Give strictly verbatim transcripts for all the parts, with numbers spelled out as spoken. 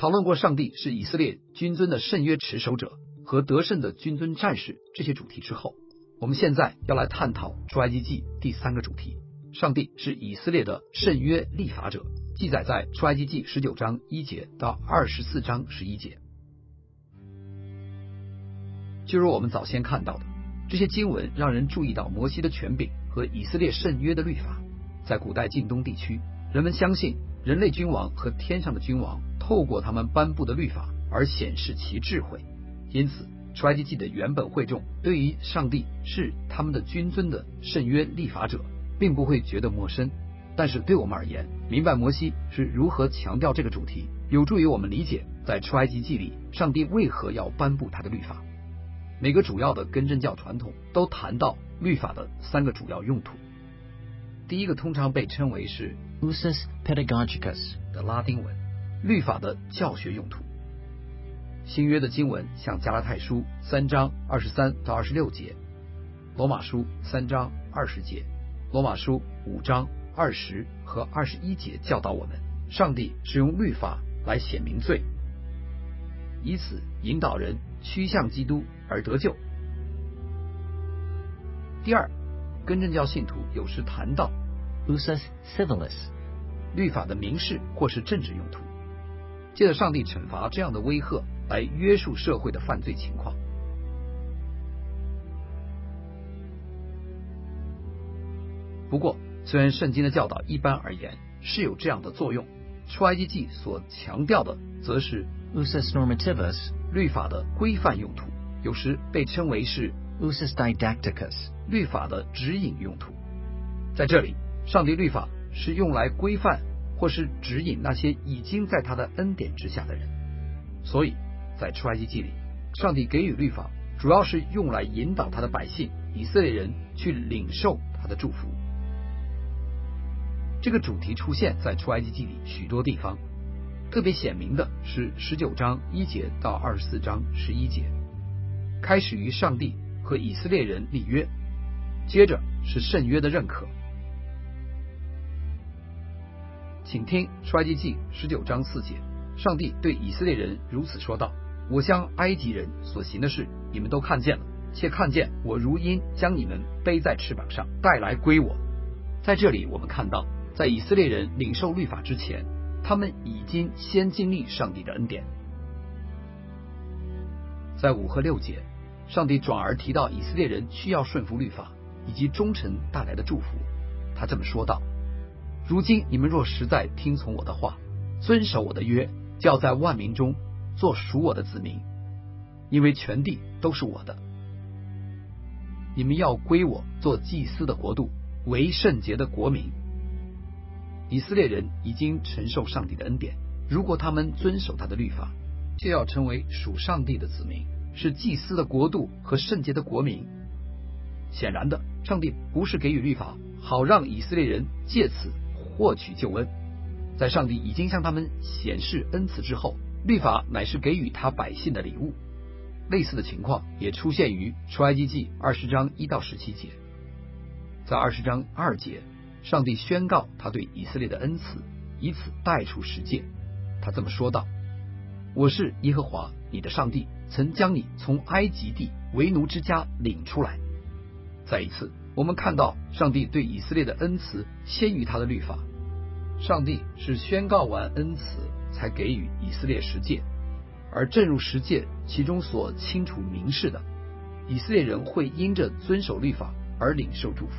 讨论过上帝是以色列君尊的圣约持守者和得胜的君尊战士这些主题之后，我们现在要来探讨出埃及记第三个主题，上帝是以色列的圣约立法者，记载在出埃及记十九章一节到二十四章十一节。就如我们早先看到的，这些经文让人注意到摩西的权柄和以色列圣约的律法。在古代近东地区，人们相信人类君王和天上的君王透过他们颁布的律法而显示其智慧，因此出埃及记的原本会众对于上帝是他们的君尊的圣约立法者并不会觉得陌生。但是对我们而言，明白摩西是如何强调这个主题，有助于我们理解在出埃及记里上帝为何要颁布他的律法。每个主要的更正教传统都谈到律法的三个主要用途。第一个通常被称为是 usus pedagogicus 的拉丁文，律法的教学用途。新约的经文像加拉太书三章二十三到二十六节，罗马书三章二十节，罗马书五章二十和二十一节教导我们，上帝是用律法来显明罪，以此引导人趋向基督而得救。第二，更正教信徒有时谈到 usus civilis 律法的民事或是政治用途，借着上帝惩罚这样的威吓来约束社会的犯罪情况。不过虽然圣经的教导一般而言是有这样的作用，出埃及记所强调的则是 usus normativus 律法的规范用途，有时被称为是 usus didacticus 律法的指引用途。在这里，上帝律法是用来规范或是指引那些已经在他的恩典之下的人，所以在出埃及记里，上帝给予律法主要是用来引导他的百姓以色列人去领受他的祝福。这个主题出现在出埃及记里许多地方，特别显明的是十九章一节到二十四章十一节，开始于上帝和以色列人立约，接着是圣约的认可。请听出埃及记十九章四节，上帝对以色列人如此说道：我向埃及人所行的事你们都看见了，且看见我如鹰将你们背在翅膀上带来归我。在这里我们看到，在以色列人领受律法之前，他们已经先经历上帝的恩典。在五和六节，上帝转而提到以色列人需要顺服律法以及忠诚带来的祝福。他这么说道：如今你们若实在听从我的话，遵守我的约，就要在万民中做属我的子民，因为全地都是我的。你们要归我做祭司的国度，为圣洁的国民。以色列人已经承受上帝的恩典，如果他们遵守他的律法，就要成为属上帝的子民，是祭司的国度和圣洁的国民。显然的，上帝不是给予律法好让以色列人借此获取救恩，在上帝已经向他们显示恩慈之后，律法乃是给予他百姓的礼物。类似的情况也出现于出埃及记二十章一到十七节。在二十章二节，上帝宣告他对以色列的恩慈，以此带出十诫。他这么说道：我是耶和华你的上帝，曾将你从埃及地为奴之家领出来。再一次，我们看到上帝对以色列的恩慈先于他的律法。上帝是宣告完恩慈才给予以色列十诫，而正如十诫其中所清楚明示的，以色列人会因着遵守律法而领受祝福。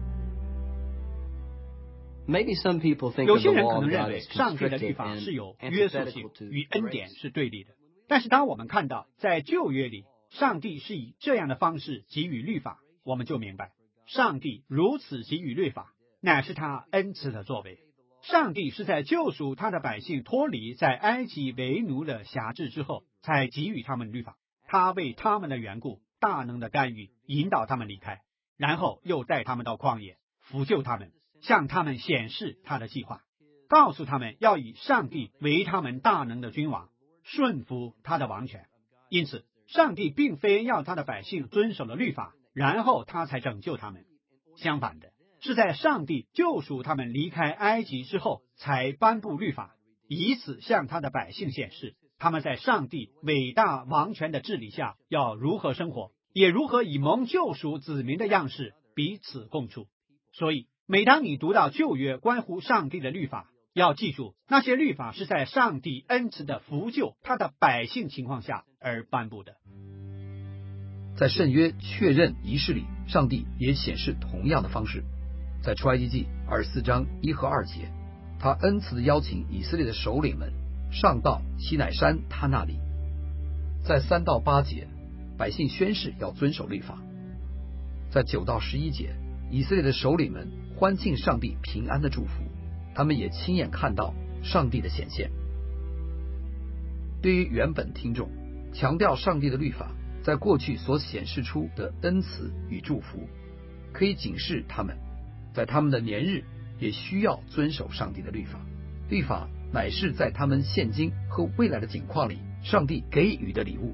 有些人可能认为上帝的律法是有约束性，与恩典是对立的。但是当我们看到在旧约里，上帝是以这样的方式给予律法，我们就明白，上帝如此给予律法，乃是他恩慈的作为。上帝是在救赎他的百姓脱离在埃及为奴的辖制之后，才给予他们律法。他为他们的缘故，大能的干预，引导他们离开，然后又带他们到旷野，扶救他们，向他们显示他的计划，告诉他们要以上帝为他们大能的君王，顺服他的王权。因此，上帝并非要他的百姓遵守了律法，然后他才拯救他们。相反的，是在上帝救赎他们离开埃及之后，才颁布律法， 以此向他的百姓显示，他们在上帝伟大王权的治理下要如何生活，也如何以蒙救赎子民的样式彼此共处。所以每当你读到旧约关乎上帝的律法，要记住，那些律法是在上帝恩慈的扶救他的百姓情况下而颁布的。 在圣约确认仪式里，上帝也显示同样的方式。在出埃及记二十四章一和二节，他恩慈地邀请以色列的首领们上到西乃山他那里。在三到八节，百姓宣誓要遵守律法。在九到十一节，以色列的首领们欢庆上帝平安的祝福，他们也亲眼看到上帝的显现。对于原本听众，强调上帝的律法在过去所显示出的恩慈与祝福，可以警示他们，在他们的年日也需要遵守上帝的律法。律法乃是在他们现今和未来的境况里，上帝给予的礼物。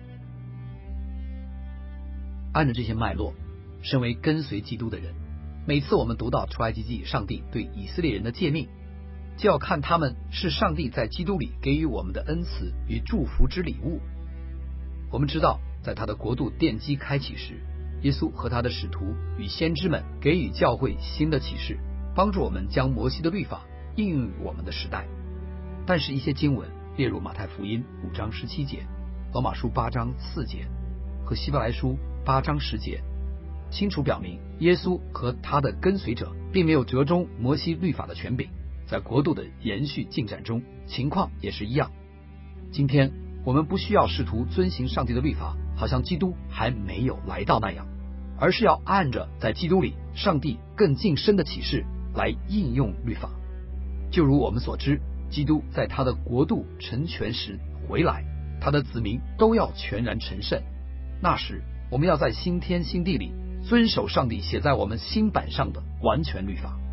按照这些脉络，身为跟随基督的人，每次我们读到出埃及记上帝对以色列人的诫命，就要看他们是上帝在基督里给予我们的恩慈与祝福之礼物。我们知道，在他的国度奠基开启时，耶稣和他的使徒与先知们给予教会新的启示，帮助我们将摩西的律法应用于我们的时代。但是一些经文，例如马太福音五章十七节、罗马书八章四节和希伯来书八章十节，清楚表明耶稣和他的跟随者并没有折中摩西律法的权柄。在国度的延续进展中，情况也是一样。今天我们不需要试图遵行上帝的律法，好像基督还没有来到那样，而是要按着在基督里上帝更近身的启示来应用律法。就如我们所知，基督在他的国度成全时回来，他的子民都要全然成圣。那时我们要在新天新地里遵守上帝写在我们心板上的完全律法。